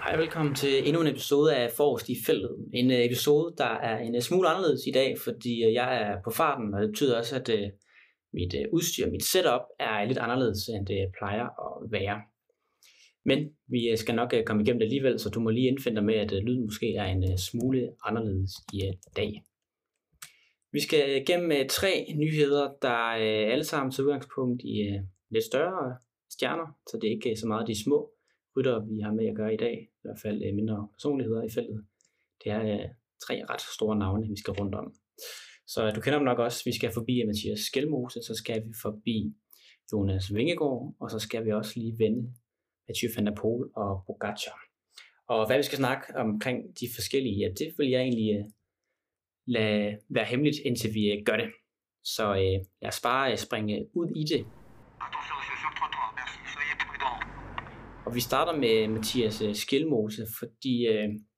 Hej, velkommen til endnu en episode af Forrest i feltet. En episode, der er en smule anderledes i dag, fordi jeg er på farten, og det betyder også, at mit udstyr, mit setup er lidt anderledes, end det plejer at være. Men vi skal nok komme igennem det alligevel, så du må lige indfinde dig med, at lyden måske er en smule anderledes i dag. Vi skal igennem 3 nyheder, der alle sammen til udgangspunkt i lidt større stjerner, så det er ikke så meget de små ryttere, vi har med at gøre i dag, i hvert fald mindre personligheder i feltet. Det er 3 ret store navne, vi skal rundt om. Så du kender dem nok også. Vi skal forbi Mathias Skjelmose, så skal vi forbi Jonas Vingegaard, og så skal vi også lige vende Mathieu van der Poel og Pogačar. Og hvad vi skal snakke omkring de forskellige, ja, det vil jeg egentlig lade være hemmeligt, indtil vi gør det. Så lad os bare springe ud i det. Og vi starter med Mathias Skjelmose, fordi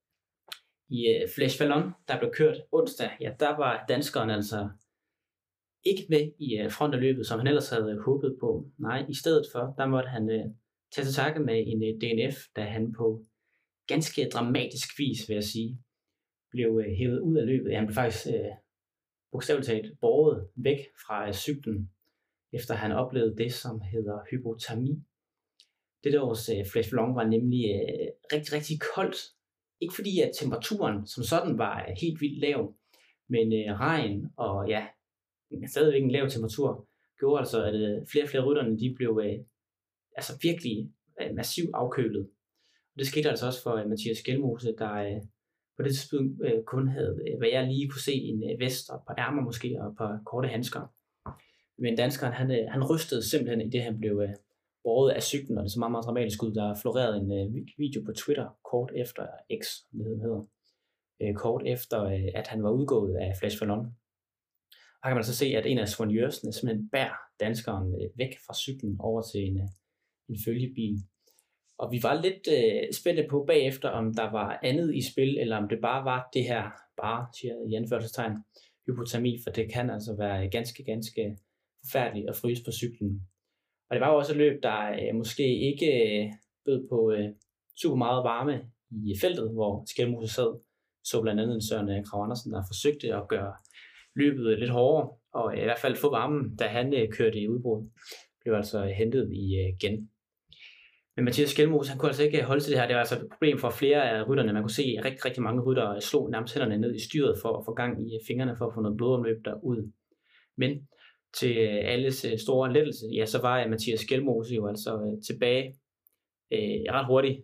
i Flèche Wallonne, der blev kørt onsdag, ja, der var danskeren altså ikke med i front af løbet, som han ellers havde håbet på. Nej, i stedet for, der måtte han tage til takke med en DNF, da han på ganske dramatisk vis, vil jeg sige, blev hævet ud af løbet. Ja, han blev faktisk bogstaveligt talt båret væk fra cyklen, efter han oplevede det, som hedder hypotermi. Dette års Flèche Wallonne var nemlig rigtig, rigtig koldt. Ikke fordi at temperaturen som sådan var helt vildt lav, men regn og ja, stadigvæk en lav temperatur gjorde altså, at flere og flere rytterne de blev altså virkelig massivt afkølet. Og det skete altså også for Mathias Skjelmose, der på det tidspunkt kun havde, hvad jeg lige kunne se, en vest og et par ærmer måske og et par korte handsker. Men danskeren han rystede simpelthen i det, han blev båret af cyklen, og det så meget, meget dramatisk ud. Der florerede en video på Twitter kort efter X, det hedder, kort efter, at han var udgået af Flèche Wallonne. Og her kan man så se, at en af soigneursene simpelthen bærer danskeren væk fra cyklen over til en følgebil. Og vi var lidt spændte på bagefter, om der var andet i spil, eller om det bare var det her, siger i anførselstegn, hypotermi, for det kan altså være ganske, ganske forfærdeligt at fryse på cyklen. Og det var jo også et løb, der måske ikke bød på super meget varme i feltet, hvor Skjelmose sad. Så blandt andet en Søren Kragh Andersen, der forsøgte at gøre løbet lidt hårdere, og i hvert fald få varmen, da han kørte i udbrud. Blev altså hentet igen. Men Mathias Skjelmose, han kunne altså ikke holde til det her. Det var altså et problem for flere af rytterne. Man kunne se, at rigtig, rigtig mange ryttere slog nærmest hænderne ned i styret for at få gang i fingrene for at få noget blodomløb derud. Men til alles store lettelse, ja, så var Mathias Skjelmose jo altså tilbage ret hurtigt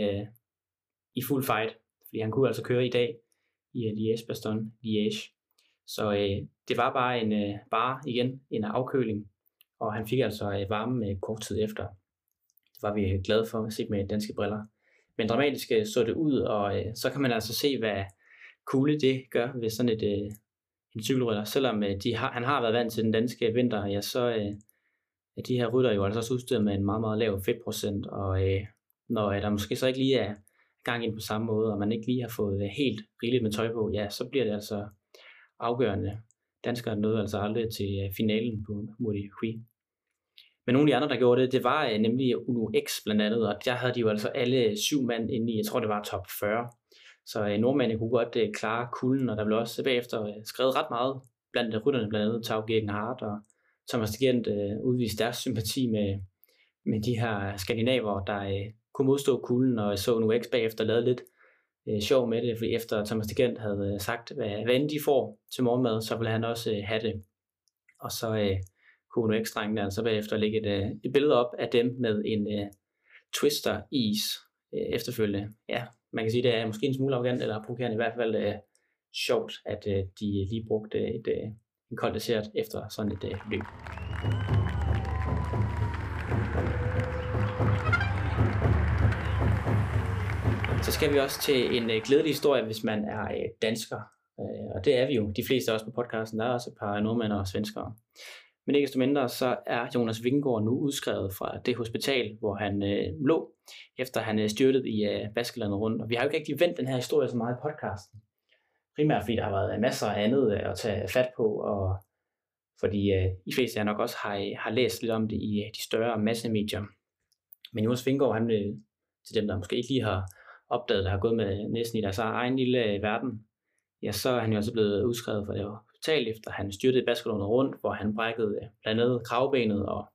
i fuld fight, fordi han kunne altså køre i dag i Liège-Bastogne-Liège. Så det var bare igen en afkøling, og han fik altså varme kort tid efter. Det var vi glade for at se med danske briller. Men dramatisk så det ud, og så kan man altså se, hvad kulde det gør ved sådan en cykelrytter. Selvom han har været vant til den danske vinter, ja, så er de her rytter jo altså også udstyret med en meget, meget lav fedtprocent, og når der måske så ikke lige er gang ind på samme måde, og man ikke lige har fået helt rigeligt med tøj på, ja, så bliver det altså afgørende. Danskerne nåede altså aldrig til finalen på Mur de Huy. Men nogle af de andre, der gjorde det var nemlig Uno X blandt andet, og der havde de jo altså alle 7 mand inde i, jeg tror det var top 40. Så nordmændene kunne godt klare kulden, og der blev også bagefter skrevet ret meget blandt rytterne, blandt andet Tau Geoghegan og Thomas de Gendt udviste deres sympati med de her skandinaver, der kunne modstå kulden, og så Uno X bagefter lavede lidt sjov med det, fordi efter Thomas de Gendt havde sagt, hvad end de får til morgenmad, så ville han også have det. Og så kunne Uno X-drengene altså bagefter lægge et billede op af dem med en Twister-is efterfølgende. Ja, man kan sige, det er måske en smule arrogant, eller provokerende i hvert fald sjovt, at de lige brugte en kold dessert efter sådan et løb. Så skal vi også til en glædelig historie, hvis man er dansker. Og det er vi jo, de fleste også på podcasten. Der er også et par nordmænd og svenskere. Men ikke desto mindre, så er Jonas Vingegaard nu udskrevet fra det hospital, hvor han lå, efter han styrtede i Baskerlandet rundt. Og vi har jo ikke rigtig vendt den her historie så meget i podcasten. Primært fordi der har været masser af andet at tage fat på, og fordi de fleste af jer nok også har læst lidt om det i de større massemedier. Men Jonas Vingegaard, han til dem, der måske ikke lige har opdaget, der har gået med næsten i deres egen lille verden, ja, så er han jo altså blevet udskrevet fra det hospital, efter han styrtede i basketballen rundt, hvor han brækkede blandt andet kravbenet og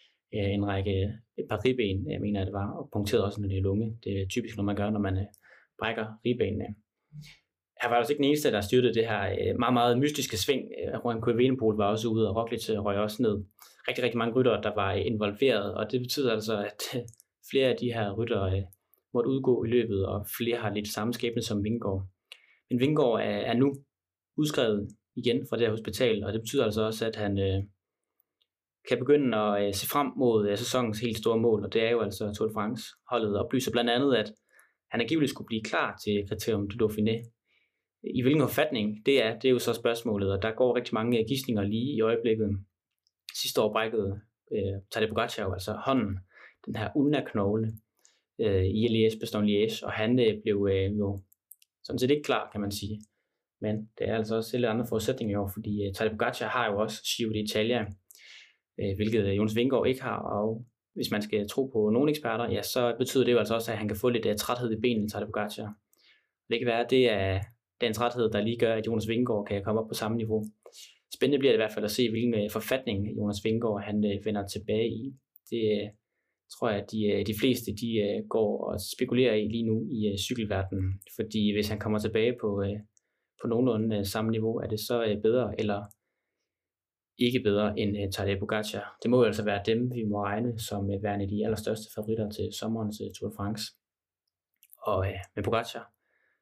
et par ribben, jeg mener det var, og punkterede også en lunge. Det er typisk noget, man gør, når man brækker ribbenene. Han var altså ikke den eneste, der styrtede det her meget, meget mystiske sving. Juan Evenepoel var også ude, og Roglic røg også ned. Rigtig, rigtig mange ryttere, der var involveret, og det betyder altså, at flere af de her ryttere måtte udgå i løbet, og flere har lidt samme skæbne som Vingegaard. Men Vingegaard er nu udskrevet igen fra det her hospital, og det betyder altså også, at han kan begynde at se frem mod sæsonens helt store mål, og det er jo altså Tour de France-holdet, oplyser blandt andet, at han angiveligt skulle blive klar til Criterium du Dauphiné. I hvilken opfatning det er jo så spørgsmålet, og der går rigtig mange gidsninger lige i øjeblikket. Sidste år brækkede Tadej Pogačar jo altså hånden, den her ulnaknogle i Liège-Bastogne-Liège, og han blev jo sådan set ikke klar, kan man sige. Men det er altså også lidt andre forudsætninger i år, fordi Tadej Pogačar har jo også Giro d'Italia, hvilket Jonas Vingegaard ikke har, og hvis man skal tro på nogle eksperter, ja, så betyder det jo altså også, at han kan få lidt træthed i benene, Tadej Pogačar. Det kan være, at det er den træthed, der lige gør, at Jonas Vingegaard kan komme op på samme niveau. Spændende bliver det i hvert fald at se, hvilken forfatning Jonas Vingegaard han vender tilbage i. Det tror jeg, at de fleste de går og spekulerer i lige nu i cykelverdenen, fordi hvis han kommer tilbage på nogenlunde samme niveau, er det så bedre eller ikke bedre end Tadej Pogačar. Det må jo altså være dem, vi må regne som værende de allerstørste favoritter til sommerens Tour de France. Og med Pogačar,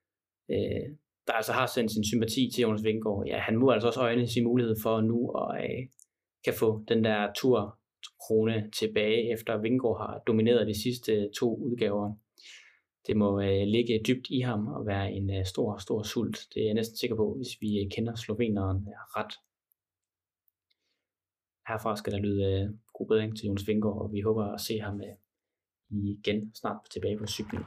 der altså har sendt sin sympati til Jonas Vingegaard, ja, han må altså også øjne sin mulighed for nu at kan få den der Tour-krone tilbage, efter Vingegaard har domineret de sidste 2 udgaver. Det må ligge dybt i ham og være en stor, stor sult. Det er jeg næsten sikker på, hvis vi kender sloveneren ret. Herfra skal der lyde god bedring til Jonas Vingegaard, og vi håber at se ham igen snart tilbage på cyklen.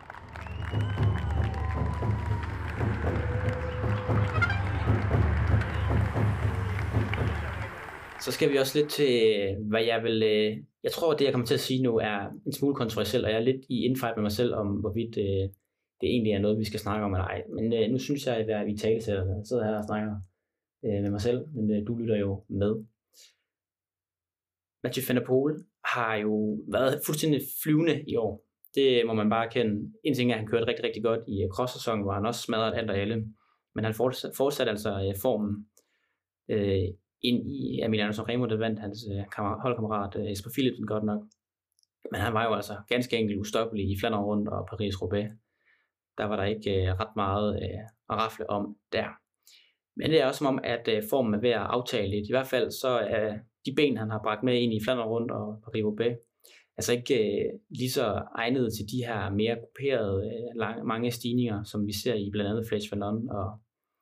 Så skal vi også lidt til, hvad jeg tror, det jeg kommer til at sige nu er en smule kontroversielt, og jeg er lidt i infight med mig selv om, hvorvidt det egentlig er noget, vi skal snakke om eller ej. Men nu synes jeg, at vi taler til, jeg sidder her og snakker med mig selv, men du lytter jo med. Mathieu van der Poel har jo været fuldstændig flyvende i år. Det må man bare kende. En ting er, at han kørte rigtig, rigtig godt i cross-sæsonen, hvor han også smadrede alt og alle. Men han fortsatte altså formen ind i Emiliano Sanremo, der vandt hans holdkammerat Jesper Philipsen godt nok. Men han var jo altså ganske enkelt ustoppelig i Flandern rundt og Paris-Roubaix. Der var der ikke ret meget at rafle om der. Men det er også som om, at formen er ved at aftage lidt. I hvert fald så er de ben, han har bragt med ind i Flandern rundt og Paris-Roubaix, altså ikke lige så egnet til de her mere grupperede mange stigninger, som vi ser i blandt andet Flèche Wallonne og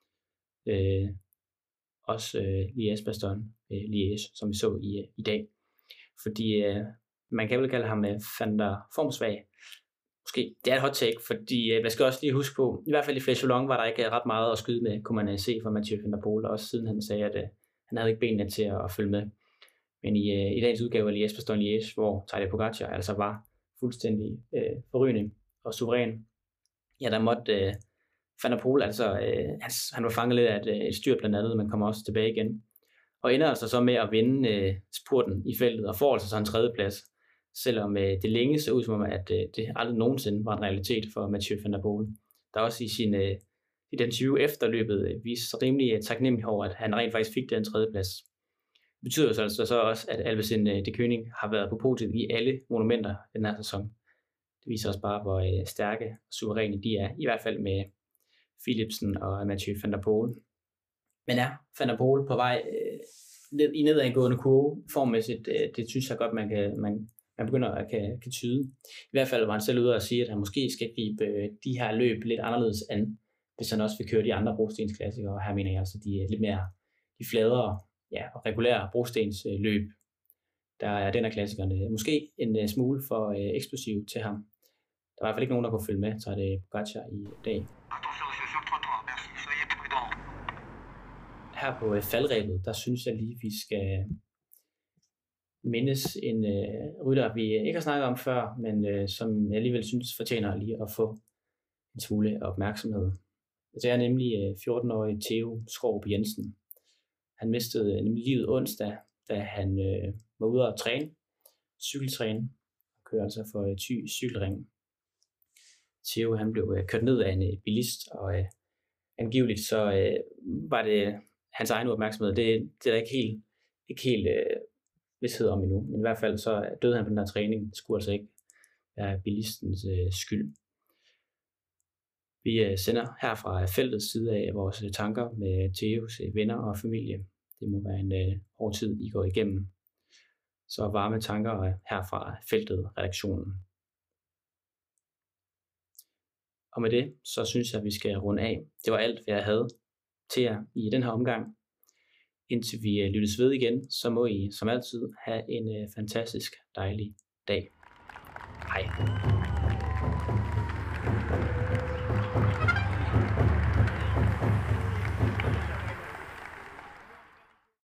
også Liège-Bastogne-Liège, som vi så i dag. Fordi man kan vel kalde ham Van der formsvag. Måske, det er et hot take, fordi man skal også lige huske på, i hvert fald i Flèche Wallonne var der ikke ret meget at skyde med, kunne man se fra Mathieu van der Poel, også siden han sagde, at han havde ikke benene til at følge med. Men i dagens udgave af Liège-Bastogne-Liège, hvor Tadej Pogačar altså var fuldstændig forrygende og suveræn, ja, der måtte Van der Poel, altså han var fanget lidt af et styr blandt andet, men kommer også tilbage igen. Og ender altså så med at vinde spurten i feltet, og får altså så en 3. plads, selvom det længe så ud som om, at det aldrig nogensinde var en realitet for Mathieu van der Poel. Der også i den 20 efterløbet viste rimelig taknemmelig over, at han rent faktisk fik den 3. plads. Det betyder jo så også, at Alpecin de Koning har været på podiet i alle monumenter den her sæson. Det viser også bare, hvor stærke og suveræne de er, i hvert fald med Philipsen og Mathieu van der Poel. Men ja, Van der Poel på vej i nedadgående kurve formmæssigt, det synes jeg godt, man begynder at kan tyde. I hvert fald var han selv ude og sige, at han måske skal gribe de her løb lidt anderledes an, hvis han også vil køre de andre brostensklassikere, og her mener jeg altså de lidt mere de fladere og regulære brostensløb, der er den af klassikerne måske en smule for eksplosiv til ham. Der var i hvert fald ikke nogen, der kunne følge med, så er det Pogačar i dag. Her på faldrebet, der synes jeg lige, vi skal mindes en rytter, vi ikke har snakket om før, men som jeg alligevel synes fortjener lige at få en smule opmærksomhed. Det er nemlig 14-årige Theo Skårup Jensen. Han mistede nemlig livet onsdag, da han var ude at cykeltræne, og kører altså for Thy Cykelring. Theo han blev kørt ned af en bilist, og angiveligt så var det hans egen opmærksomhed. Det er der ikke helt vidshed om endnu, men i hvert fald så døde han på den her træning. Det skulle altså ikke være bilistens skyld. Vi sender her fra feltets side af vores tanker med Theos venner og familie. Det må være en hård tid, I går igennem. Så varme tanker her fra feltet, redaktionen. Og med det, så synes jeg, at vi skal runde af. Det var alt, hvad jeg havde til jer i den her omgang. Indtil vi lyttes ved igen, så må I som altid have en fantastisk dejlig dag. Hej.